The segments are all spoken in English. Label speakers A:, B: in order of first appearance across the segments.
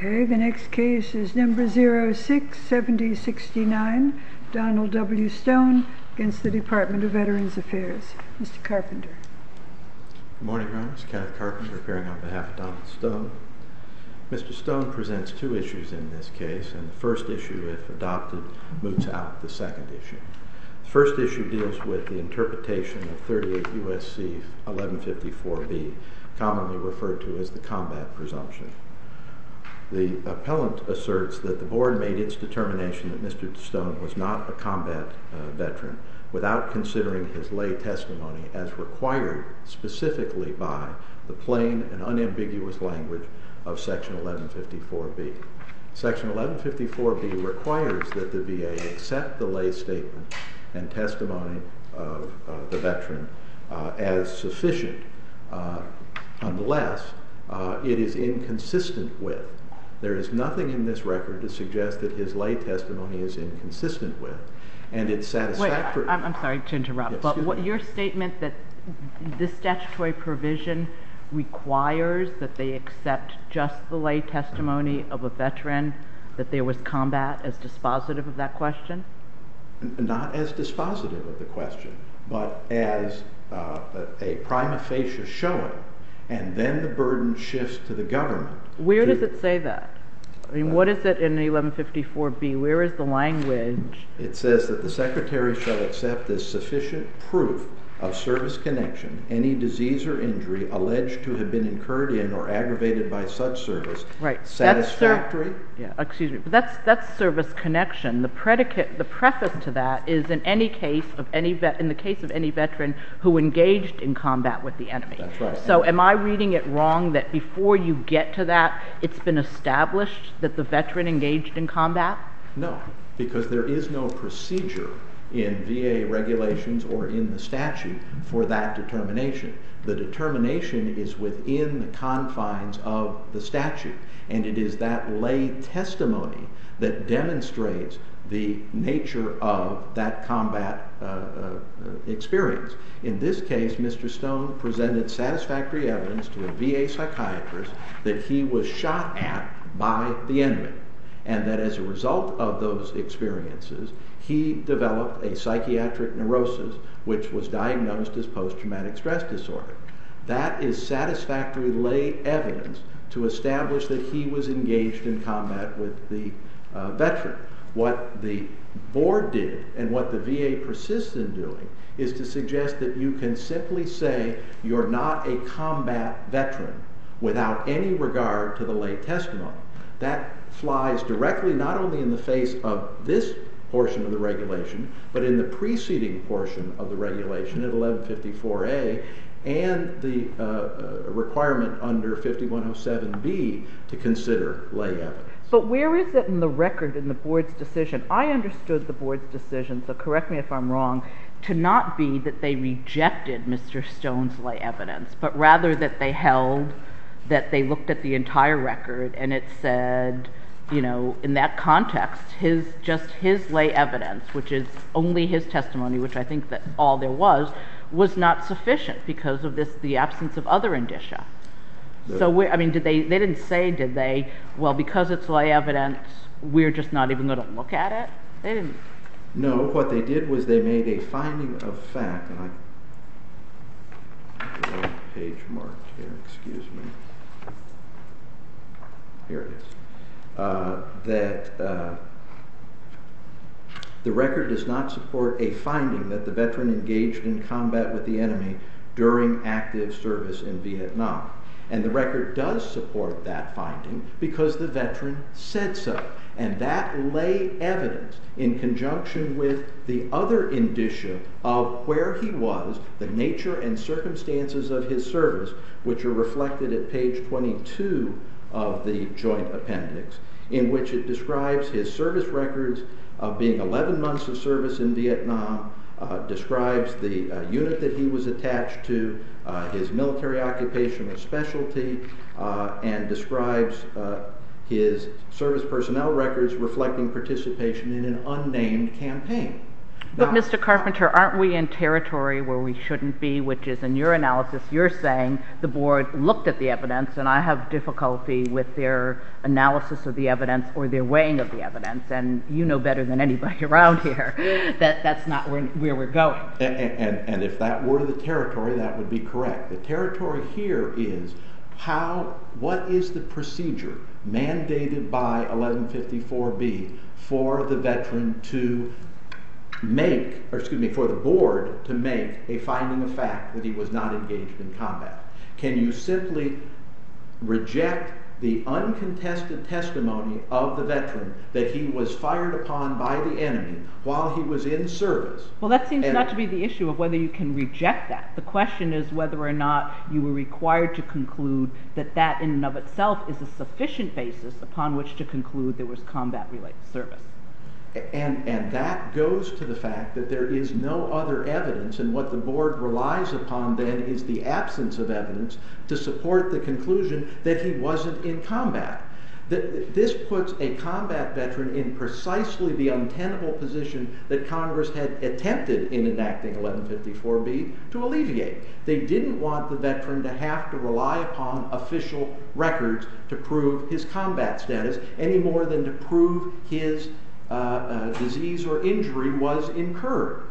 A: Okay, the next case is number 06-7069, Donald W. Stone against the Department of Veterans Affairs. Mr. Carpenter.
B: Good morning, Your Honor. It's Kenneth Carpenter appearing on behalf of Donald Stone. Mr. Stone presents two issues in this case, and the first issue, if adopted, moots out the second issue. The first issue deals with the interpretation of 38 U.S.C. 1154B, commonly referred to as the combat presumption. The appellant asserts that the board made its determination that Mr. Stone was not a combat veteran without considering his lay testimony as required specifically by the plain and unambiguous language of Section 1154B. Section 1154B requires that the VA accept the lay statement and testimony of the veteran as sufficient unless it is inconsistent with. There is nothing in this record to suggest that his lay testimony is inconsistent with, and it's satisfactory.
C: Wait, I'm sorry to interrupt, but what your statement that this statutory provision requires that they accept just the lay testimony of a veteran, that there was combat, as dispositive of that question?
B: Not as dispositive of the question, but as a prima facie showing, and then the burden shifts to the government.
C: Where does it say that? I mean, what is it in 1154B? Where is the language?
B: It says that the Secretary shall accept as sufficient proof of service connection any disease or injury alleged to have been incurred in or aggravated by such service.
C: Right.
B: Satisfactory.
C: But that's service connection. The predicate, the preface to that is in the case of any veteran who engaged in combat with the enemy.
B: That's right.
C: So am I reading it wrong that before you get to that, it's been established that the veteran engaged in combat?
B: No, because there is no procedure in VA regulations or in the statute for that determination. The determination is within the confines of the statute, and it is that lay testimony that demonstrates the nature of that combat experience. In this case, Mr. Stone presented satisfactory evidence to a VA psychiatrist that he was shot at by the enemy, and that as a result of those experiences, he developed a psychiatric neurosis, which was diagnosed as post-traumatic stress disorder. That is satisfactory lay evidence to establish that he was engaged in combat with the veteran. What the board did, and what the VA persists in doing, is to suggest that you can simply say you're not a combat veteran without any regard to the lay testimony. That flies directly not only in the face of this portion of the regulation, but in the preceding portion of the regulation at 1154A and the requirement under 5107B to consider lay evidence.
C: But where is it in the record in the board's decision? I understood the board's decision, so correct me if I'm wrong, to not be that they rejected Mr. Stone's lay evidence, but rather that they held that they looked at the entire record and it said, you know, in that context, his lay evidence, which is only his testimony, which I think that all there was not sufficient because of the absence of other indicia. So, did they didn't say, did they, well, because it's lay evidence, we're just not even going to look at it? They didn't.
B: No, what they did was they made a finding of fact, and I have the wrong page marked here, excuse me. Here it is. That the record does not support a finding that the veteran engaged in combat with the enemy during active service in Vietnam. And the record does support that finding because the veteran said so. And that lay evidence, in conjunction with the other indicia of where he was, the nature and circumstances of his service, which are reflected at page 22 of the joint appendix, in which it describes his service records of being 11 months of service in Vietnam, describes the unit that he was attached to, his military occupational specialty, and describes his service personnel records reflecting participation in an unnamed campaign.
C: But Mr. Carpenter, aren't we in territory where we shouldn't be, which is in your analysis, you're saying the board looked at the evidence, and I have difficulty with their analysis of the evidence or their weighing of the evidence, and you know better than anybody around here that that's not where we're going.
B: And if that were the territory, that would be correct. The territory here is what is the procedure mandated by 1154B for the veteran to for the board to make a finding of fact that he was not engaged in combat? Can you simply reject the uncontested testimony of the veteran that he was fired upon by the enemy while he was in service?
C: Well, that seems not to be the issue of whether you can reject that. The question is whether or not you were required to conclude that that in and of itself is a sufficient basis upon which to conclude there was combat-related service.
B: And that goes to the fact that there is no other evidence, and what the board relies upon then is the absence of evidence to support the conclusion that he wasn't in combat. This puts a combat veteran in precisely the untenable position that Congress had attempted in enacting 1154B to alleviate. They didn't want the veteran to have to rely upon official records to prove his combat status any more than to prove his disease or injury was incurred.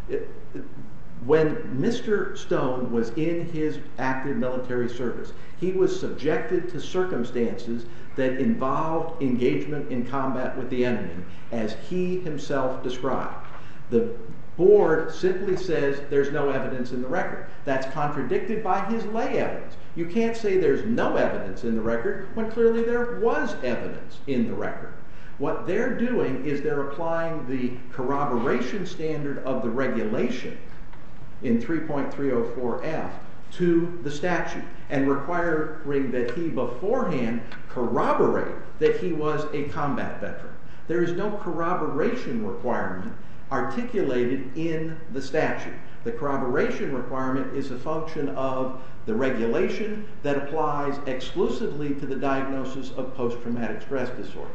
B: When Mr. Stone was in his active military service, he was subjected to circumstances that involved engagement in combat with the enemy, as he himself described. The board simply says there's no evidence in the record. That's contradicted by his lay evidence. You can't say there's no evidence in the record when clearly there was evidence in the record. What they're doing is they're applying the corroboration standard of the regulation in 3.304F to the statute and requiring that he beforehand corroborate that he was a combat veteran. There is no corroboration requirement articulated in the statute. The corroboration requirement is a function of the regulation that applies exclusively to the diagnosis of post-traumatic stress disorder.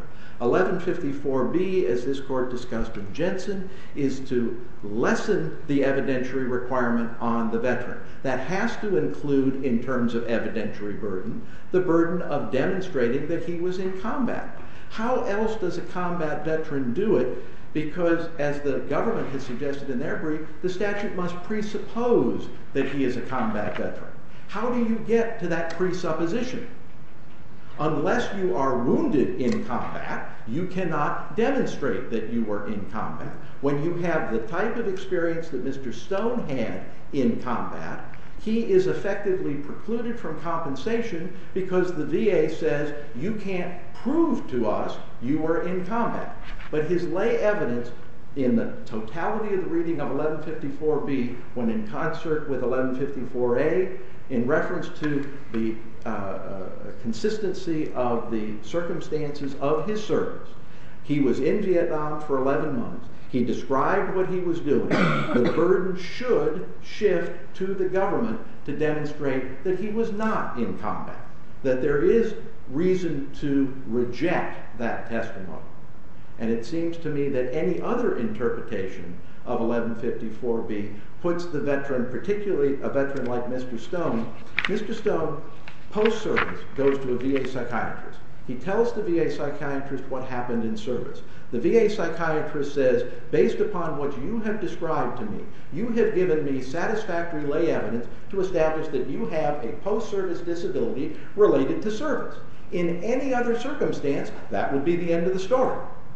B: 1154B, as this court discussed in Jensen, is to lessen the evidentiary requirement on the veteran. That has to include, in terms of evidentiary burden, the burden of demonstrating that he was in combat. How else does a combat veteran do it? Because, as the government has suggested in their brief, the statute must presuppose that he is a combat veteran. How do you get to that presupposition? Unless you are wounded in combat, you cannot demonstrate that you were in combat. When you have the type of experience that Mr. Stone had in combat, he is effectively precluded from compensation because the VA says you can't prove to us you were in combat. But his lay evidence in the totality of the reading of 1154B, when in concert with 1154A, in reference to the consistency of the circumstances of his service. He was in Vietnam for 11 months. He described what he was doing. The burden should shift to the government to demonstrate that he was not in combat, that there is reason to reject that testimony. And it seems to me that any other interpretation of 1154B puts the veteran, particularly a veteran like Mr. Stone, post-service, goes to a VA psychiatrist. He tells the VA psychiatrist what happened in service. The VA psychiatrist says, based upon what you have described to me, you have given me satisfactory lay evidence to establish that you have a post-service disability related to service. In any other circumstance, that would be the end of the story.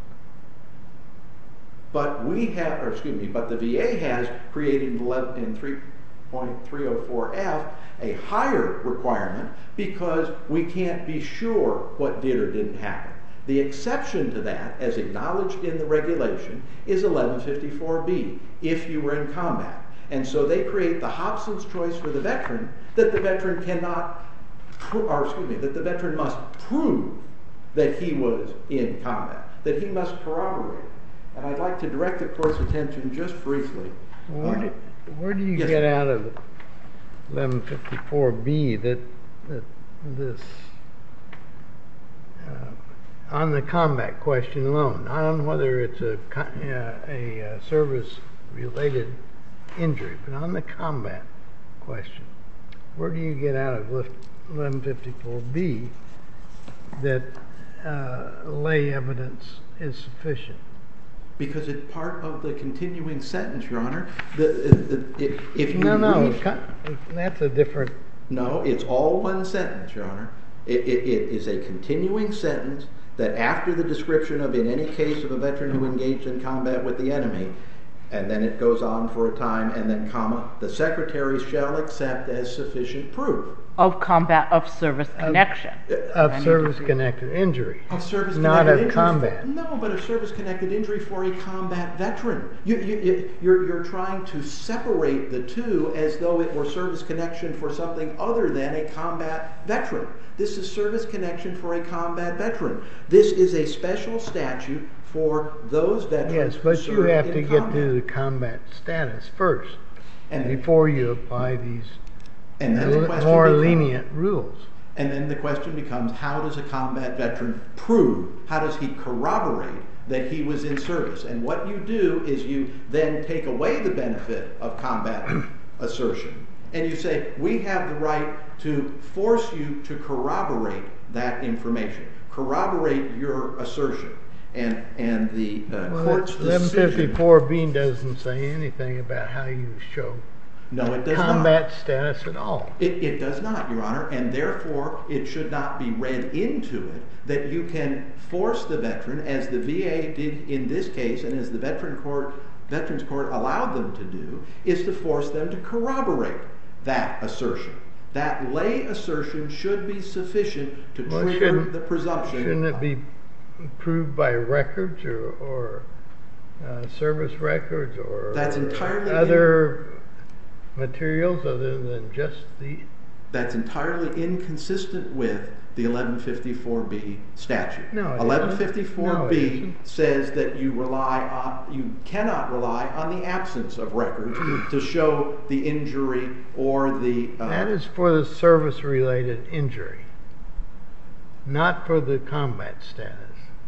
B: But the VA has created in 3.304F a higher requirement because we can't be sure what did or didn't happen. The exception to that, as acknowledged in the regulation, is 1154B, if you were in combat. And so they create the Hobson's choice for the veteran that the veteran that the veteran must prove that he was in combat, that he must corroborate. And I'd like to direct the court's attention just briefly.
D: Where do you get out of 1154B that this, on the combat question alone, not on whether it's a service service-related injury. But on the combat question, where do you get out of 1154B that lay evidence is sufficient?
B: Because it's part of the continuing sentence, Your Honor.
D: That's a different...
B: No, it's all one sentence, Your Honor. It is a continuing sentence that after the description of in any case of a veteran who engaged in combat with the enemy, and then it goes on for a time, and then comma, the Secretary shall accept as sufficient proof.
C: Of combat, of service connection.
D: Of service-connected injury.
B: Of service-connected
D: not of
B: injury.
D: combat.
B: No, but of service-connected injury for a combat veteran. You're trying to separate the two as though it were service connection for something other than a combat veteran. This is service connection for a combat veteran. This is a special statute for those veterans.
D: Yes, but you have to get to the combat status first, before you apply these more lenient rules.
B: And then the question becomes, how does a combat veteran prove, how does he corroborate that he was in service? And what you do is you then take away the benefit of combat assertion, and you say, we have the right to force you to corroborate that information, corroborate your assertion. And the court's decision...
D: 1154B doesn't say anything about how you show combat status at all.
B: It does not, Your Honor, and therefore it should not be read into it that you can force the veteran, as the VA did in this case, and as the Veterans Court allowed them to do, is to force them to corroborate that assertion. That lay assertion should be sufficient to trigger the presumption.
D: Shouldn't it be proved by records or service records or other materials other than just the...
B: That's entirely inconsistent with the 1154B statute.
D: No,
B: 1154B says that you cannot rely on the absence of records to show the injury or the...
D: That is for the service-related injury, not for the combat status.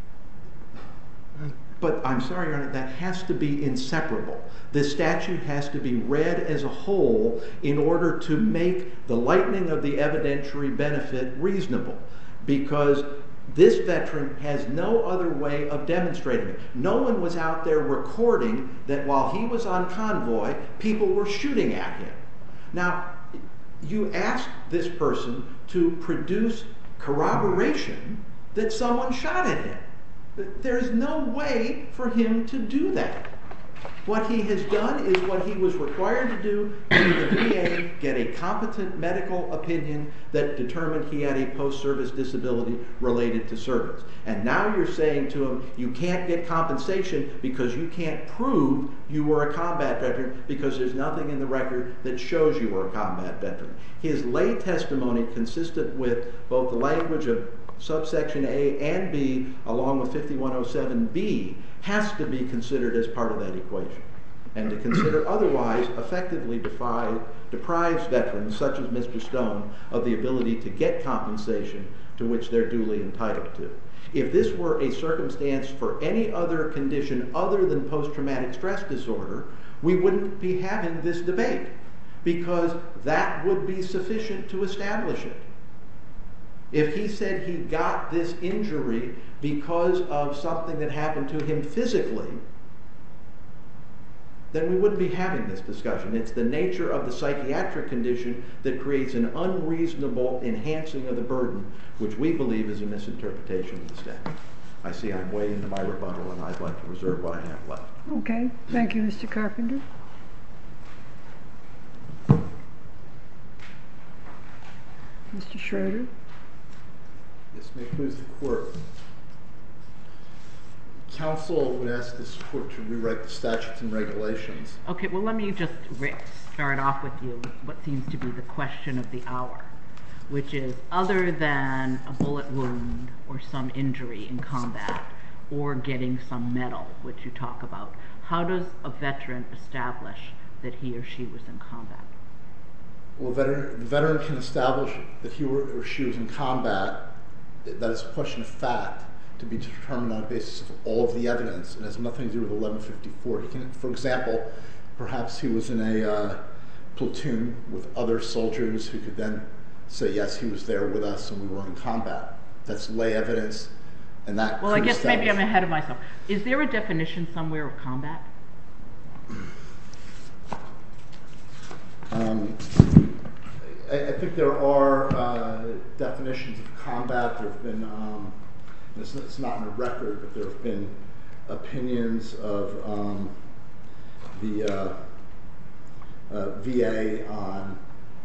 B: But I'm sorry, Your Honor, that has to be inseparable. The statute has to be read as a whole in order to make the lightening of the evidentiary benefit reasonable, because this veteran has no other way of demonstrating it. No one was out there recording that while he was on convoy, people were shooting at him. Now, you ask this person to produce corroboration that someone shot at him. There's no way for him to do that. What he has done is what he was required to do in the VA, get a competent medical opinion that determined he had a post-service disability related to service. And now you're saying to him, you can't get compensation because you can't prove you were a combat veteran because there's nothing in the record that shows you were a combat veteran. His lay testimony, consistent with both the language of subsection A and B, along with 5107B, has to be considered as part of that equation. And to consider otherwise effectively deprives veterans, such as Mr. Stone, of the ability to get compensation to which they're duly entitled to. If this were a circumstance for any other condition other than post-traumatic stress disorder, we wouldn't be having this debate, because that would be sufficient to establish it. If he said he got this injury because of something that happened to him physically, then we wouldn't be having this discussion. It's the nature of the psychiatric condition that creates an unreasonable enhancing of the burden, which we believe is a misinterpretation of the statute. I see I'm way into my rebuttal, and I'd like to reserve what I have left.
A: Okay. Thank you, Mr. Carpenter. Mr. Schroeder.
E: Yes, may it please the Court. Counsel would ask this Court to rewrite the statutes and regulations.
C: Okay, well, let me just start off with you with what seems to be the question of the hour, which is, other than a bullet wound or some injury in combat or getting some medal, which you talk about, how does a veteran establish that he or she was in combat?
E: Well, the veteran can establish that he or she was in combat. That is a question of fact. to be determined on the basis of all of the evidence. It has nothing to do with 1154. He can, for example, perhaps he was in a platoon with other soldiers who could then say, yes, he was there with us and we were in combat. That's lay evidence, and that
C: Well, I guess maybe I'm ahead of myself. Is there a definition somewhere of combat?
E: I think there are definitions of combat. There have been, it's not in the record, but there have been opinions of the VA on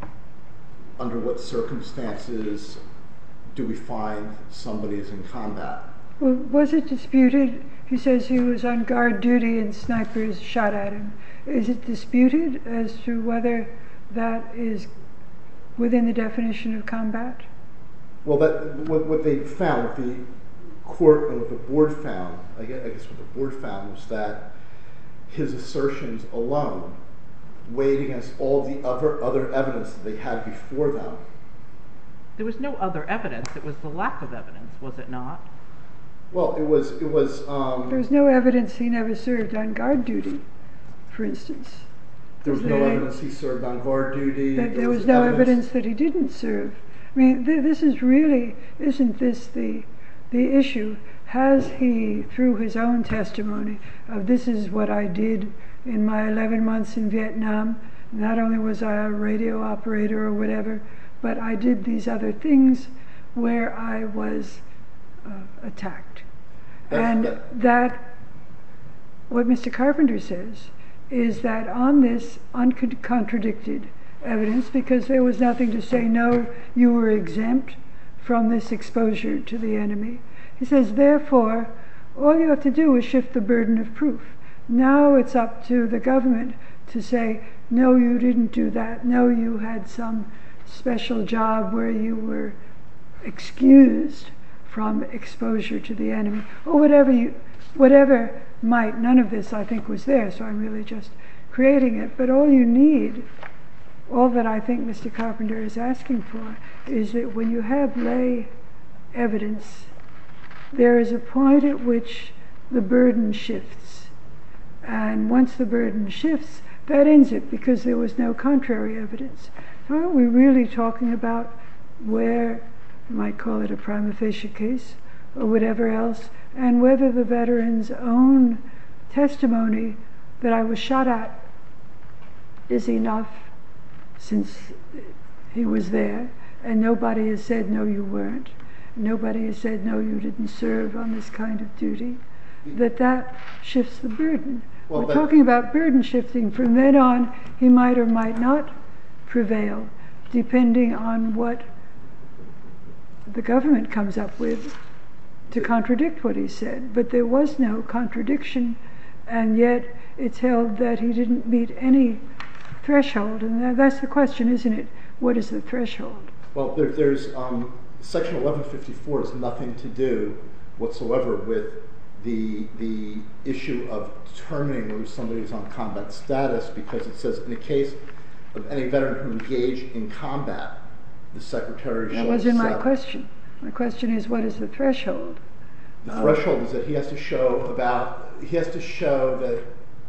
E: under what circumstances do we find somebody is in combat.
A: Well, was it disputed? He says he was on guard duty and snipers shot at him. Is it disputed as to whether that is within the definition of combat?
E: Well, what they found, what the court and what the board found, I guess what the board found was that his assertions alone weighed against all the other evidence that they had before them.
C: There was no other evidence. It was the lack of evidence, was it not?
E: Well, it was.
A: There's no evidence he never served on guard duty, for instance.
E: There was no evidence he served on guard duty.
A: There was no evidence that he didn't serve. I mean, this is really, isn't this the issue? Has he, through his own testimony of this is what I did in my 11 months in Vietnam, not only was I a radio operator or whatever, but I did these other things where I was attacked. And that, what Mr. Carpenter says, is that on this uncontradicted evidence, because there was nothing to say, no, you were exempt from this exposure to the enemy, he says, therefore, all you have to do is shift the burden of proof. Now it's up to the government to say, no, you didn't do that. No, you had some special job where you were excused from exposure to the enemy, or whatever might. None of this, I think, was there, so I'm really just creating it. But all you need, all that I think Mr. Carpenter is asking for, is that when you have lay evidence, there is a point at which the burden shifts. And once the burden shifts, that ends it, because there was no contrary evidence. So aren't we really talking about where, you might call it a prima facie case, or whatever else, and whether the veteran's own testimony that I was shot at is enough, since he was there, and nobody has said, no, you weren't. Nobody has said, no, you didn't serve on this kind of duty, that shifts the burden. Well, we're talking about burden shifting. From then on, he might or might not prevail, depending on what the government comes up with to contradict what he said. But there was no contradiction, and yet it's held that he didn't meet any threshold. And that's the question, isn't it? What is the threshold?
E: Well, there's Section 1154 has nothing to do whatsoever with the issue of determining whether somebody is on combat status, because it says in the case of any veteran who engaged in combat, the Secretary shall. That wasn't
A: my question. My question is, what is the threshold?
E: The threshold is that he has to show that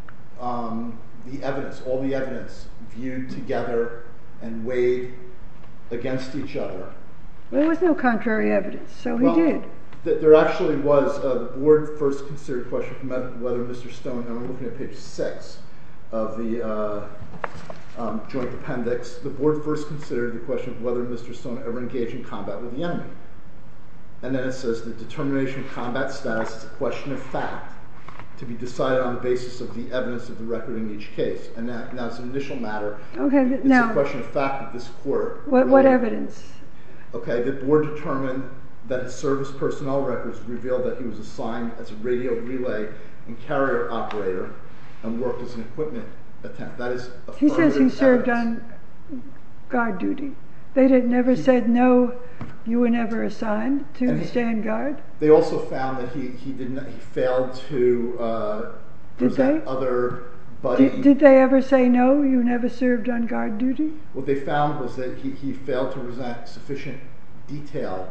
E: the evidence, all the evidence, viewed together and weighed against each other.
A: There was no contrary evidence, so he did.
E: There actually was. The board first considered the question of whether Mr. Stone, and I'm looking at page 6 of the joint appendix, the board first considered the question of whether Mr. Stone ever engaged in combat with the enemy. And then it says the determination of combat status is a question of fact to be decided on the basis of the evidence of the record in each case. And now it's an initial matter.
A: Okay,
E: it's a question of fact that this court.
A: What evidence?
E: Okay, the board determined that his service personnel records revealed that he was assigned as a radio relay and carrier operator and worked as an equipment attendant. That is affirmative
A: He says he served
E: evidence.
A: on guard duty. They never said, no, you were never assigned to stand guard?
E: They also found that he failed to present other buddy.
A: Did they ever say, no, you never served on guard duty?
E: What they found was that he failed to present sufficient detail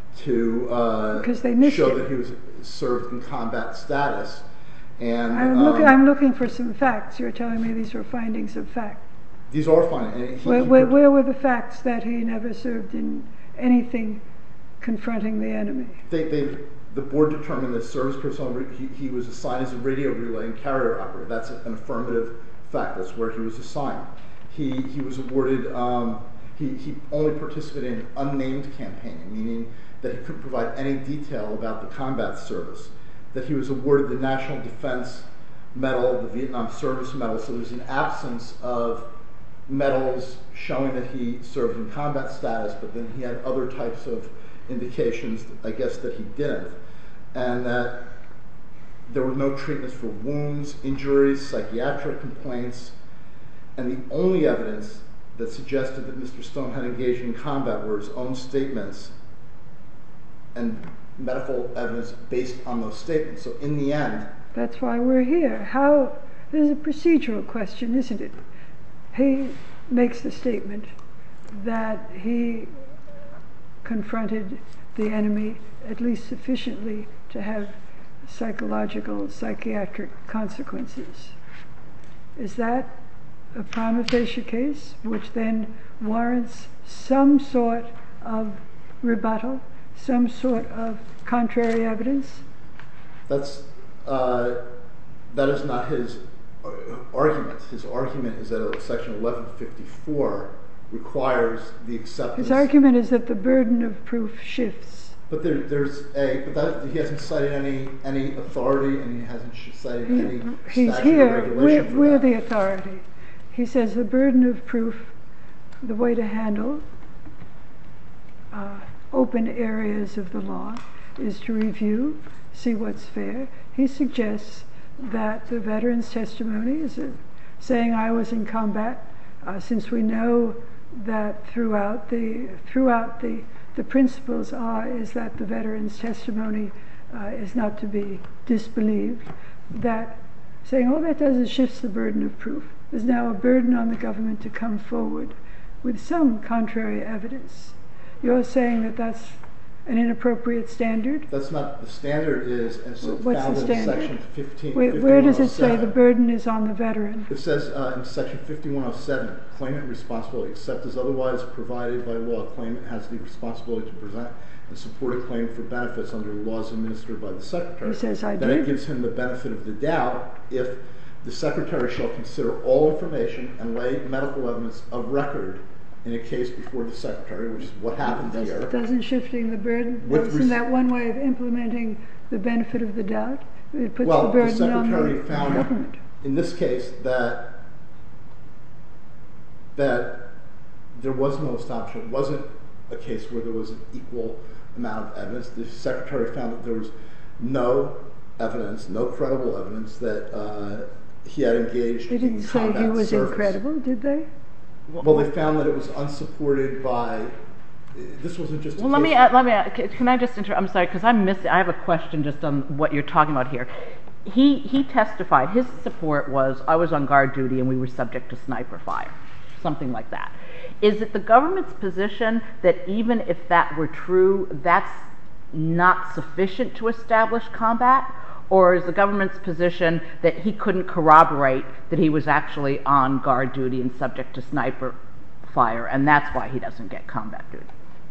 E: to
A: Because they missed
E: show
A: it.
E: that he was served in combat status. And
A: I'm looking for some facts. You're telling me these are findings of fact.
E: these are findings.
A: Where were the facts that he never served in anything confronting the enemy?
E: The board determined that service personnel, he was assigned as a radio relay and carrier operator. That's an affirmative fact. That's where he was assigned. He was awarded, he only participated in unnamed campaigning, meaning that he couldn't provide any detail about the combat service. That he was awarded the National Defense Medal, the Vietnam Service Medal, so there's an absence of medals showing that he served in combat status, but then he had other types of indications, I guess, that he didn't. And that there were no treatments for wounds, injuries, psychiatric complaints, and the only evidence that suggested that Mr. Stone had engaged in combat were his own statements and medical evidence based on those statements. So in the end...
A: That's why we're here. There's a procedural question, isn't it? He makes the statement that he confronted the enemy at least sufficiently to have psychological, psychiatric consequences. Is that a prima facie case, which then warrants some sort of rebuttal, some sort of contrary evidence?
E: That is not his argument. His argument is that Section 1154 requires the acceptance.
A: His argument is that the burden of proof shifts.
E: But he hasn't cited any authority, and he hasn't cited any
A: He's
E: statute
A: here.
E: or regulation for
A: We're
E: that.
A: the authority. He says the burden of proof, the way to handle open areas of the law, is to review, see what's fair. He suggests that the veteran's testimony is saying I was in combat, since we know that throughout the principles is that the veteran's testimony is not to be disbelieved, that saying all that does is shifts the burden of proof. There's now a burden on the government to come forward with some contrary evidence. You're saying that that's an inappropriate standard?
E: That's not the standard. Is
A: What's
E: found
A: the
E: in
A: standard?
E: Section 15.
A: Where does it say the burden is on the veteran?
E: It says in Section 5107, claimant responsibility, except as otherwise provided by law, claimant has the responsibility to present and support a claim for benefits under laws administered by the Secretary.
A: He says I
E: Then
A: did.
E: it gives him the benefit of the doubt if the Secretary shall consider all information and lay medical evidence of record in a case before the Secretary, which is what happened here.
A: Doesn't shifting the burden, isn't that one way of implementing the benefit of the doubt? It puts the burden on the
E: Secretary found
A: government.
E: in this case that there was no establishment. It wasn't a case where there was an equal amount of evidence. The Secretary found that there was no evidence, no credible evidence that he had engaged in combat service.
A: They didn't say he was incredible, did they?
E: Well, they found that it was unsupported by. This wasn't just.
C: Well, let me. Can I just interrupt? I'm sorry, because I'm missing. I have a question just on what you're talking about here. He testified. His support was I was on guard duty and we were subject to sniper fire, something like that. Is it the government's position that even if that were true, that's not sufficient to establish combat? Or is the government's position that he couldn't corroborate that he was actually on guard duty and subject to sniper fire, and that's why he doesn't get combat duty?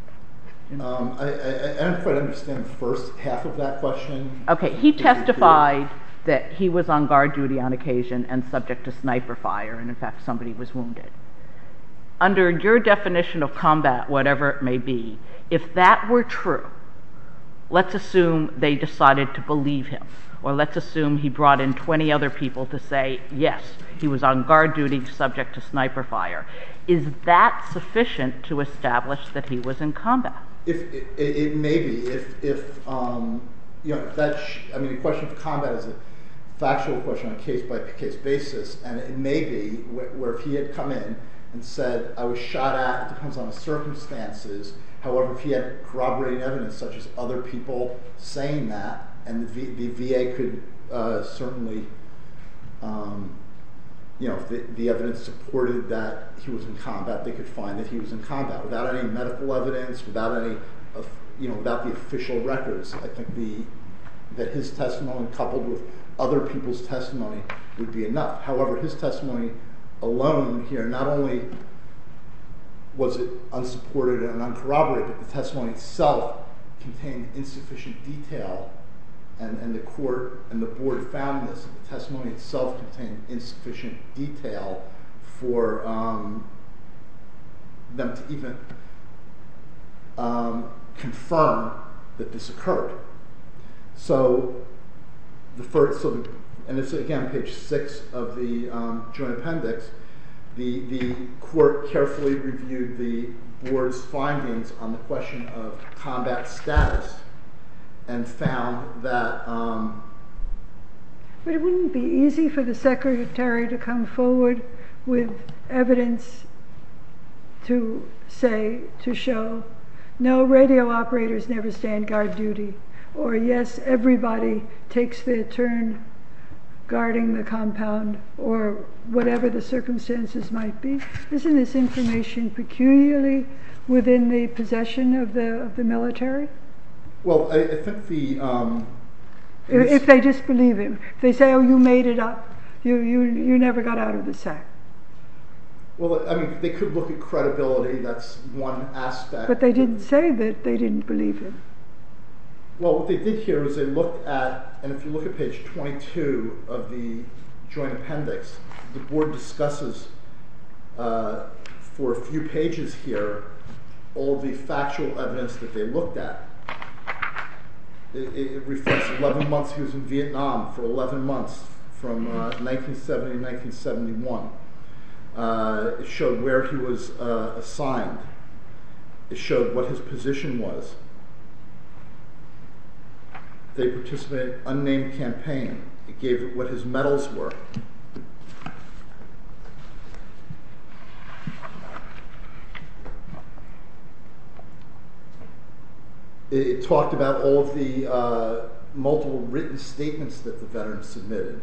E: I don't quite understand the first half of that question.
C: Okay, he testified that he was on guard duty on occasion and subject to sniper fire, and in fact somebody was wounded. Under your definition of combat, whatever it may be, if that were true, let's assume they decided to believe him. Or let's assume he brought in 20 other people to say, yes, he was on guard duty subject to sniper fire. Is that sufficient to establish that he was in combat?
E: It may be. The question of combat is a factual question on a case-by-case basis, and it may be where if he had come in and said, I was shot at, it depends on the circumstances. However, if he had corroborating evidence, such as other people saying that, and the VA could certainly, if the evidence supported that he was in combat, they could find that he was in combat without any medical evidence, without any without the official records, I think that his testimony coupled with other people's testimony would be enough. However, his testimony alone here, not only was it unsupported and uncorroborated, but the testimony itself contained insufficient detail, and the court and the board found this. The testimony itself contained insufficient detail for them to even confirm that this occurred. So and it's again page 6 of the joint appendix. The court carefully reviewed the board's findings on the question of combat status and found that.
A: But it wouldn't be easy for the secretary to come forward with evidence to show, no, radio operators never stand guard duty, or yes, everybody takes their turn guarding the compound, or whatever the circumstances might be. Isn't this information peculiarly within the possession of the military?
E: Well, I think
A: if they disbelieve him, if they say, "Oh, you made it up, you never got out of the sack."
E: Well, I mean, they could look at credibility. That's one aspect.
A: But they didn't say that they didn't believe him.
E: Well, what they did here was they looked at, and if you look at page 22 of the joint appendix, the board discusses for a few pages here all the factual evidence that they looked at. It reflects 11 months he was in Vietnam, for 11 months from 1970 to 1971. It showed where he was assigned. It showed what his position was. They participated in an unnamed campaign. It gave what his medals were. It talked about all of the multiple written statements that the veteran submitted.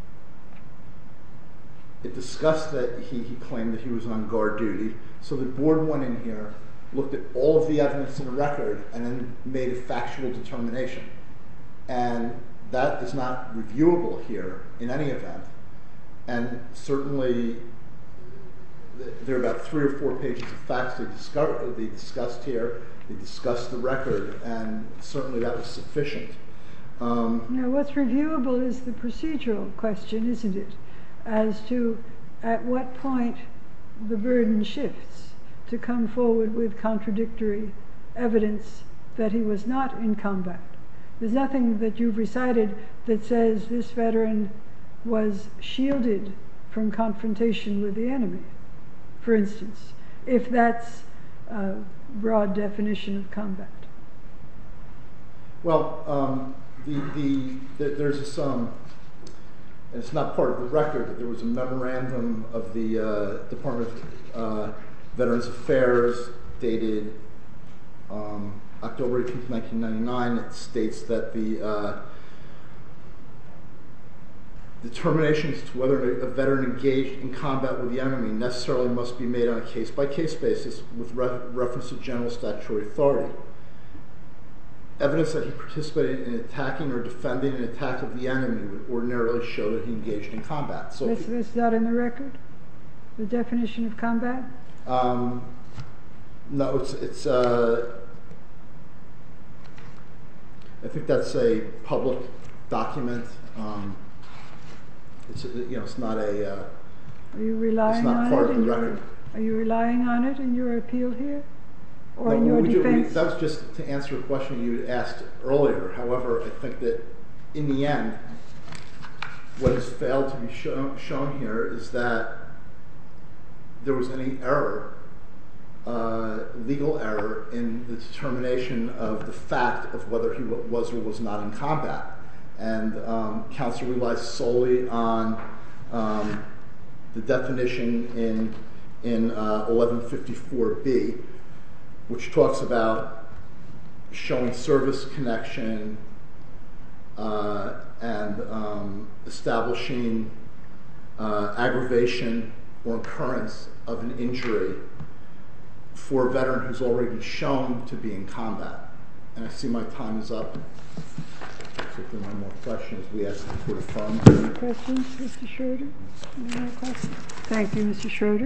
E: It discussed that he claimed that he was on guard duty. So the board went in here, looked at all of the evidence in the record, and then made a factual determination. And that is not reviewable here in any event. And certainly there are about 3 or 4 pages of facts they discussed here. They discussed the record, and certainly that was sufficient.
A: Now, what's reviewable is the procedural question, isn't it? As to at what point the burden shifts to come forward with contradictory evidence that he was not in combat. There's nothing that you've recited that says this veteran was shielded from confrontation with the enemy, for instance, if that's a broad definition of combat.
E: Well, there's this, and it's not part of the record, but there was a memorandum of the Department of Veterans Affairs dated October 18, 1999. It states that the determination as to whether a veteran engaged in combat with the enemy necessarily must be made on a case-by-case basis with reference to general statutory authority. Evidence that he participated in attacking or defending an attack of the enemy would ordinarily show that he engaged in combat. So
A: that's not in the record? The definition of combat?
E: No, it's I think that's a public document. It's not a.
A: Are you relying
E: it's not
A: on
E: part
A: it?
E: of the record.
A: Are you relying on it in your appeal here, or
E: No,
A: in your defense?
E: That was just to answer a question you had asked earlier. However, I think that in the end, what has failed to be shown here is that there was any error, legal error, in the determination of the fact of whether he was or was not in combat. And counsel relies solely on the definition in 1154B, which talks about showing service connection and establishing aggravation or occurrence of an injury for a veteran who's already been shown to be in combat. And I see my time is up. So if there are no more questions, we ask the court affirm.
A: Any questions, Mr. Schroeder? Any more questions? Thank you, Mr. Schroeder.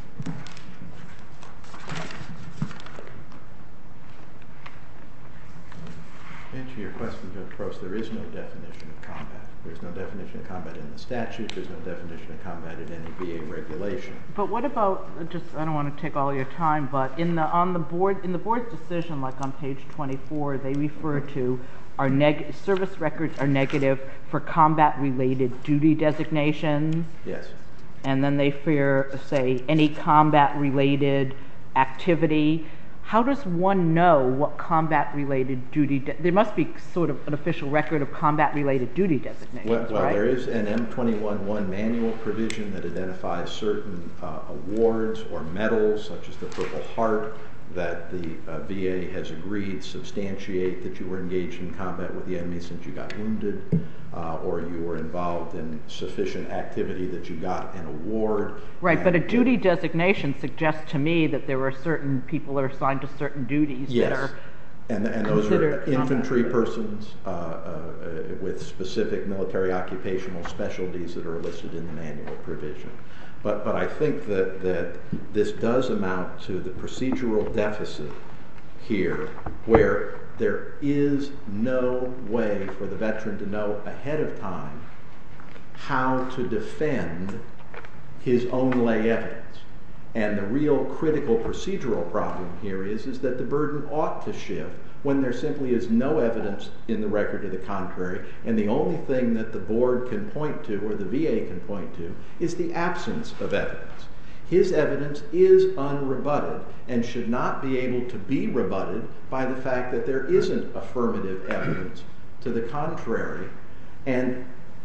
B: To answer your question, Judge Prost, there is no definition of combat. There's no definition of combat in the statute. There's no definition of combat in any VA regulation.
C: But what about, I don't want to take all your time, but in the board's decision, like on page 24, they refer to service records are negative for combat-related duty designations.
B: Yes.
C: And then they say any combat-related activity. How does one know what combat-related duty? There must be sort of an official record of combat-related duty designations,
B: Well,
C: right?
B: there is an M21-1 manual provision that identifies certain awards or medals, such as the Purple Heart, that the VA has agreed substantiate that you were engaged in combat with the enemy since you got wounded, or you were involved in sufficient activity that you got an award.
C: Right, but a duty designation suggests to me that there are certain people are assigned to certain duties that are
B: and those are infantry
C: combat-related.
B: persons with specific military occupational specialties that are listed in the manual provision. But I think that this does amount to the procedural deficit here, where there is no way for the veteran to know ahead of time how to defend his own lay evidence. And the real critical procedural problem here is that the burden ought to shift when there simply is no evidence in the record to the contrary, and the only thing that the board can point to, or the VA can point to, is the absence of evidence. His evidence is unrebutted and should not be able to be rebutted by the fact that there isn't affirmative evidence to the contrary. And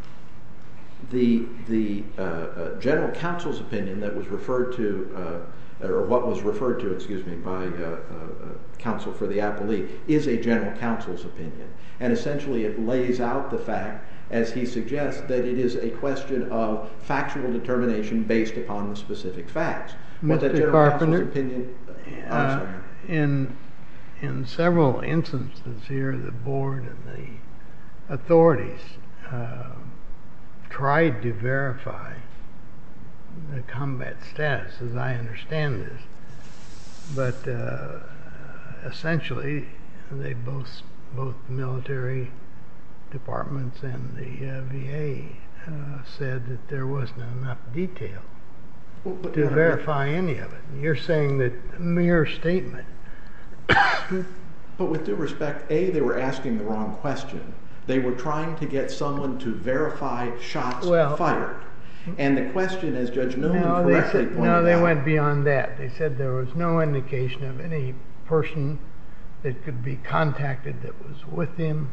B: the general counsel's opinion that was referred to, or what was referred to, by counsel for the appellee, is a general counsel's opinion. And essentially it lays out the fact, as he suggests, that it is a question of factual determination based upon the specific facts.
D: Mr. Carpenter, in several instances here, the board and the authorities tried to verify the combat status, as I understand this, but essentially they both military departments and the VA said that there wasn't enough detail to verify any of it. You're saying that mere statement.
B: But with due respect, they were asking the wrong question. They were trying to get someone to verify shots fired. And the question, as Judge Newman correctly pointed out... No,
D: they went beyond that. They said there was no indication of any person that could be contacted that was with him.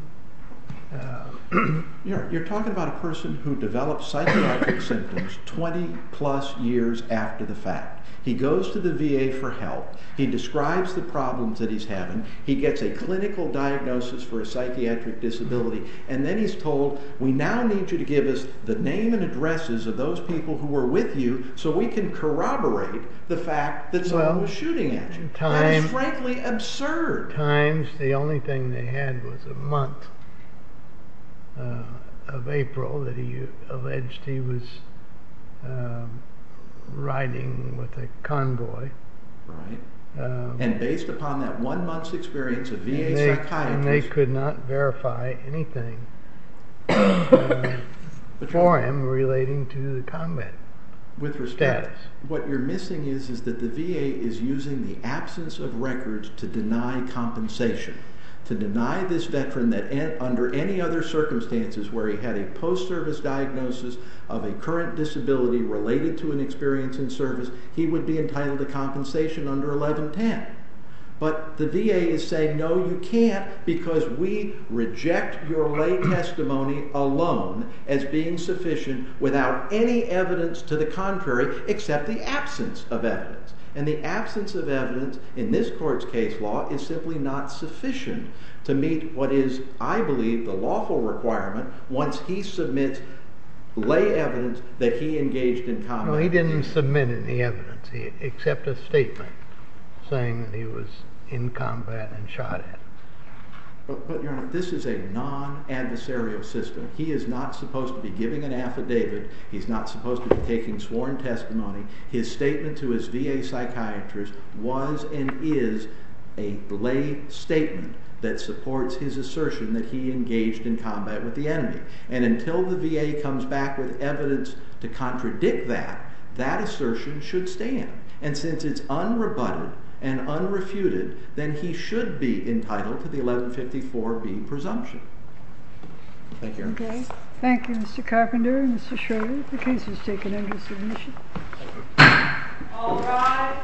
B: You're talking about a person who developed psychiatric symptoms 20 plus years after the fact. He goes to the VA for help. He describes the problems that he's having. He gets a clinical diagnosis for a psychiatric disability. And then he's told, we now need you to give us the name and addresses of those people who were with you so we can corroborate the fact that someone was shooting at you. That is frankly absurd.
D: The only thing they had was a month of April that he alleged he was riding with a convoy.
B: Right. And based upon that 1 month's experience of VA psychiatrists...
D: And they could not verify anything for him relating to the combat
B: with respect,
D: status.
B: What you're missing is that the VA is using the absence of records to deny compensation. To deny this veteran that under any other circumstances where he had a post-service diagnosis of a current disability related to an experience in service, he would be entitled to compensation under 1110. But the VA is saying, no, you can't, because we reject your lay testimony alone as being sufficient without any evidence to the contrary except the absence of evidence. And the absence of evidence in this court's case law is simply not sufficient to meet what is, I believe, the lawful requirement once he submits lay evidence that he engaged in combat.
D: No, he didn't submit any evidence except a statement saying that he was in combat and shot at.
B: But, Your Honor, this is a non-adversarial system. He is not supposed to be giving an affidavit. He's not supposed to be taking sworn testimony. His statement to his VA psychiatrist was and is a lay statement that supports his assertion that he engaged in combat with the enemy. And until the VA comes back with evidence to contradict that, that assertion should stand. And since it's unrebutted and unrefuted, then he should be entitled to the 1154B presumption. Thank you, Your Honor.
A: Okay. Thank you, Mr. Carpenter and Mr. Schroeder. The case is taken under submission.
C: All rise.